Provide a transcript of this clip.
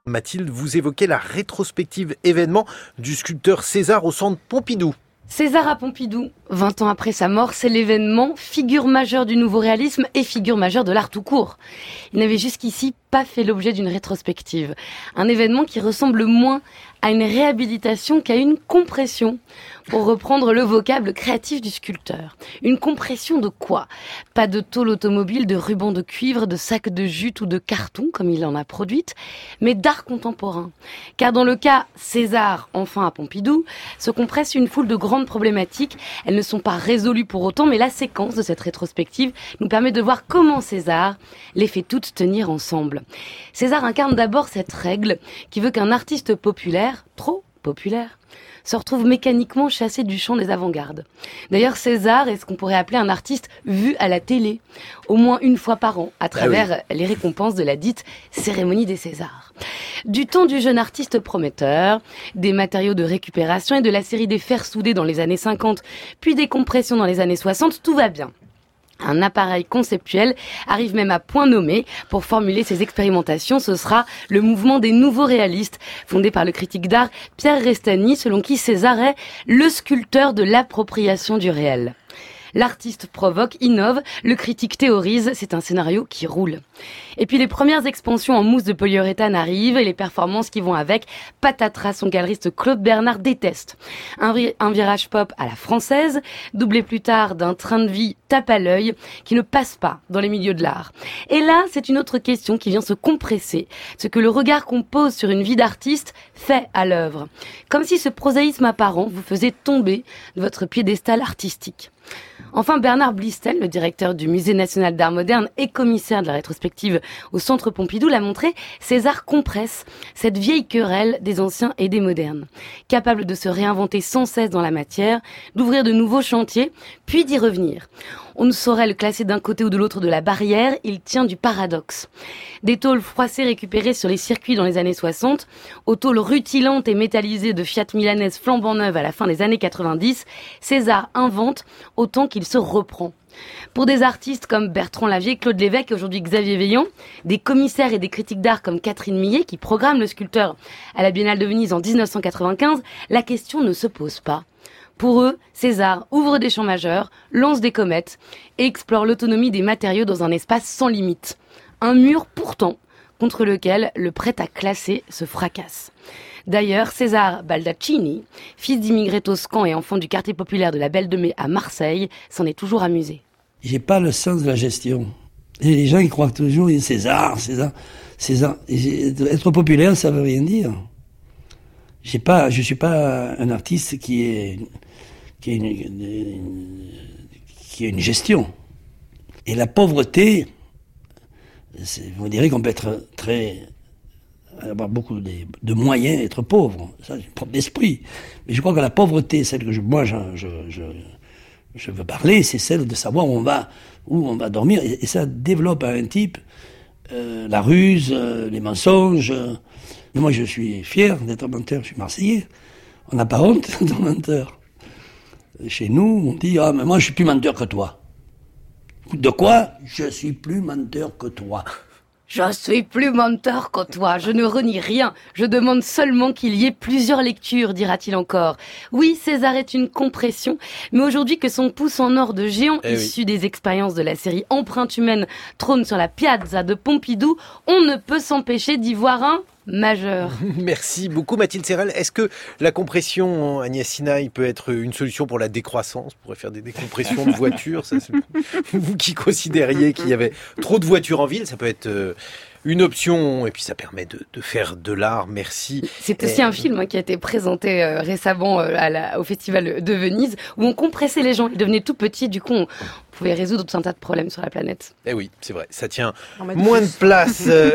Mathilde, vous évoquez la rétrospective événement du sculpteur César au Centre Pompidou. César à Pompidou, 20 ans après sa mort, c'est l'événement, figure majeure du nouveau réalisme et figure majeure de l'art tout court. Il n'avait jusqu'ici pas fait l'objet d'une rétrospective. Un événement qui ressemble moins à une réhabilitation qu'à une compression, pour reprendre le vocable créatif du sculpteur. Une compression de quoi ? Pas de tôle automobile, de rubans de cuivre, de sacs de jute ou de carton, comme il en a produite, mais d'art contemporain. Car dans le cas César, enfin à Pompidou, se compresse une foule de grandes problématiques. Elles ne sont pas résolues pour autant, mais la séquence de cette rétrospective nous permet de voir comment César les fait toutes tenir ensemble. César incarne d'abord cette règle qui veut qu'un artiste populaire, trop populaire, se retrouve mécaniquement chassé du champ des avant-gardes. D'ailleurs, César est ce qu'on pourrait appeler un artiste vu à la télé, au moins une fois par an, à travers les récompenses de la dite cérémonie des Césars. Du temps du jeune artiste prometteur, des matériaux de récupération et de la série des fers soudés dans les années 50, puis des compressions dans les années 60, tout va bien. Un appareil conceptuel arrive même à point nommé pour formuler ses expérimentations. Ce sera le mouvement des nouveaux réalistes, fondé par le critique d'art Pierre Restany, selon qui César est le sculpteur de l'appropriation du réel. L'artiste provoque, innove, le critique théorise, c'est un scénario qui roule. Et puis les premières expansions en mousse de polyuréthane arrivent et les performances qui vont avec, patatras, son galeriste Claude Bernard déteste. Un virage pop à la française, doublé plus tard d'un train de vie tape à l'œil qui ne passe pas dans les milieux de l'art. Et là, c'est une autre question qui vient se compresser, ce que le regard qu'on pose sur une vie d'artiste fait à l'œuvre. Comme si ce prosaïsme apparent vous faisait tomber de votre piédestal artistique. Enfin, Bernard Blistel, le directeur du Musée national d'art moderne et commissaire de la rétrospective au Centre Pompidou, l'a montré, César compresse cette vieille querelle des anciens et des modernes. Capable de se réinventer sans cesse dans la matière, d'ouvrir de nouveaux chantiers, puis d'y revenir. On ne saurait le classer d'un côté ou de l'autre de la barrière, il tient du paradoxe. Des tôles froissées récupérées sur les circuits dans les années 60, aux tôles rutilantes et métallisées de Fiat milanaise flambant neuve à la fin des années 90, César invente autant qu'il se reprend. Pour des artistes comme Bertrand Lavier, Claude Lévesque et aujourd'hui Xavier Veillon, des commissaires et des critiques d'art comme Catherine Millet qui programment le sculpteur à la Biennale de Venise en 1995, la question ne se pose pas. Pour eux, César ouvre des champs majeurs, lance des comètes et explore l'autonomie des matériaux dans un espace sans limite. Un mur pourtant contre lequel le prêt à classer se fracasse. D'ailleurs, César Baldaccini, fils d'immigrés toscans et enfant du quartier populaire de la Belle de Mai à Marseille, s'en est toujours amusé. J'ai pas le sens de la gestion. Et les gens ils croient toujours César. Être populaire, ça veut rien dire. Je suis pas un artiste qui a une gestion. Et la pauvreté, vous direz qu'on peut être avoir beaucoup de moyens et être pauvre. Ça, c'est propre d'esprit. Mais je crois que la pauvreté, celle que je veux parler, c'est celle de savoir où on va dormir. Et ça développe à un type la ruse, les mensonges. Mais moi, je suis fier d'être menteur. Je suis Marseillais. On n'a pas honte d'être menteur. Chez nous, on dit « Ah, mais moi, je suis plus menteur que toi. » De quoi ? Je suis plus menteur que toi. Je suis plus menteur que toi, je ne renie rien, je demande seulement qu'il y ait plusieurs lectures, dira-t-il encore. Oui, César est une compression, mais aujourd'hui que son pouce en or de géant issu des expériences de la série Empreinte humaine trône sur la piazza de Pompidou, on ne peut s'empêcher d'y voir un majeur. Merci beaucoup Mathilde Serrel. Est-ce que la compression, Agnès Sinaï, peut être une solution pour la décroissance ? On pourrait faire des décompressions de voitures. Ça, vous qui considériez qu'il y avait trop de voitures en ville, ça peut être une option. Et puis ça permet de faire de l'art. Merci. C'est aussi un film qui a été présenté récemment au Festival de Venise, où on compressait les gens. Ils devenaient tout petits. Du coup, on pouvait résoudre tout un tas de problèmes sur la planète. Eh oui, c'est vrai. Ça tient moins de place.